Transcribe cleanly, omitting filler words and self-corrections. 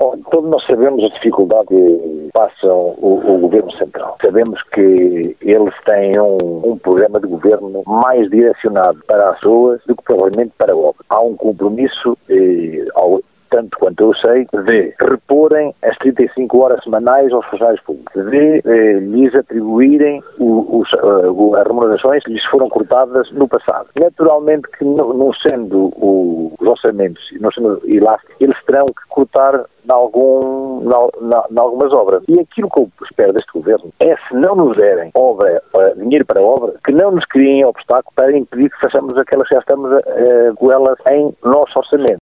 Bom, todos nós sabemos a dificuldade que passa o Governo Central. Sabemos que eles têm um programa de governo mais direcionado para as pessoas do que provavelmente para a obra. Há um compromisso, tanto quanto eu sei, de reporem as 35 horas semanais aos funcionários públicos, de lhes atribuírem as remunerações que lhes foram cortadas no passado. Naturalmente que não sendo os orçamentos, não sendo elásticos, eles terão que cortar em algumas obras. E aquilo que eu espero deste governo é, se não nos derem dinheiro para a obra, que não nos criem obstáculo para impedir que façamos aquelas que já estamos com elas em nosso orçamento.